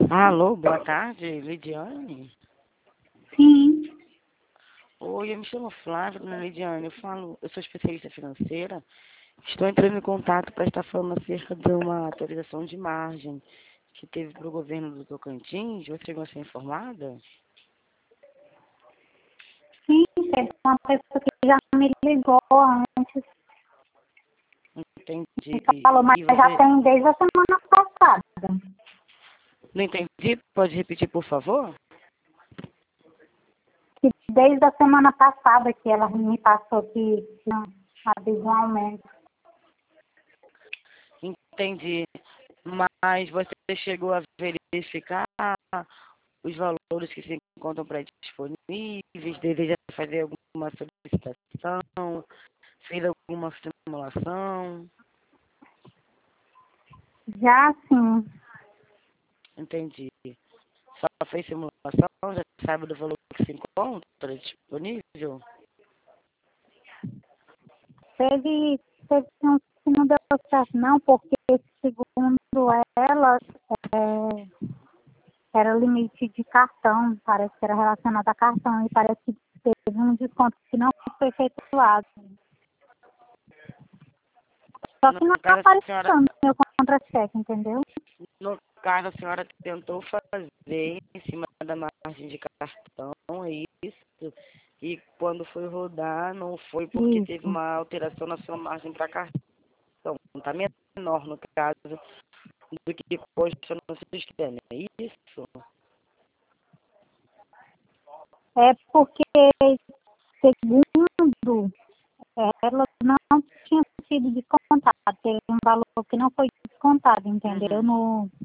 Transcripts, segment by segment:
Alô, boa tarde, Lidiane. Sim, Oi, eu me chamo Flávia, dona Lidiane. Eu sou especialista financeira. Estou entrando em contato para estar falando acerca de uma atualização de margem que teve para o governo do Tocantins. Você chegou a ser informada? sim, teve uma pessoa que já me ligou antes Entendi. e falou, mas E já você tem desde a semana passada. não entendi? Pode repetir, por favor? Que desde a semana passada que ela me passou que tinha havido um aumento. Entendi. Mas você chegou a verificar os valores que se encontram disponíveis? Deseja fazer alguma solicitação? Fez alguma simulação? Já sim, Entendi. Só fez simulação? Já sabe do valor que se encontra disponível? teve um que não deu certo não, porque segundo ela, é, era limite de cartão, parece que era relacionado a cartão, e parece que teve um desconto que não foi efetuado. Só No que não caso, a apareceu senhora, no meu contra-cheque, entendeu? no caso, a senhora tentou fazer em cima da margem de cartão, é isso? E quando foi rodar, não foi porque teve Isso. uma alteração na sua margem para cartão. Está menor, no caso, do que consta no sistema, é isso? É porque, segundo ela, não tinha sido descontado. Teve um valor que não foi descontado, entendeu? Uhum,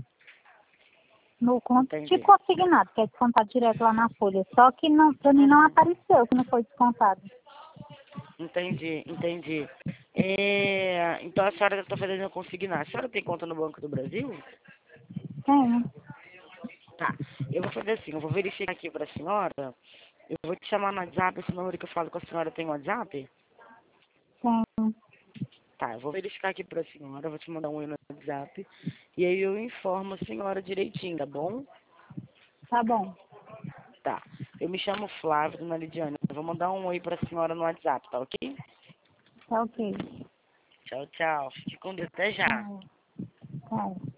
entendi. Tipo consignado, que é descontado direto lá na folha. Só que não, pra mim não Uhum, apareceu que não foi descontado. entendi. Então a senhora está fazendo consignar. A senhora tem conta no Banco do Brasil? Tem, Tá. Eu vou fazer assim, eu vou verificar aqui para a senhora. Eu vou te chamar no WhatsApp, esse número que eu falo com a senhora tem WhatsApp? tem. Tá, eu vou verificar aqui para a senhora, vou te mandar um oi no WhatsApp. E aí eu informo a senhora direitinho, tá bom? Tá bom. Tá. Eu me chamo Flávio, dona Lidiane. Eu vou mandar um oi para a senhora no WhatsApp, tá ok? Tá ok. Tchau, tchau. Fique com Deus. Até já. Tá. Tá.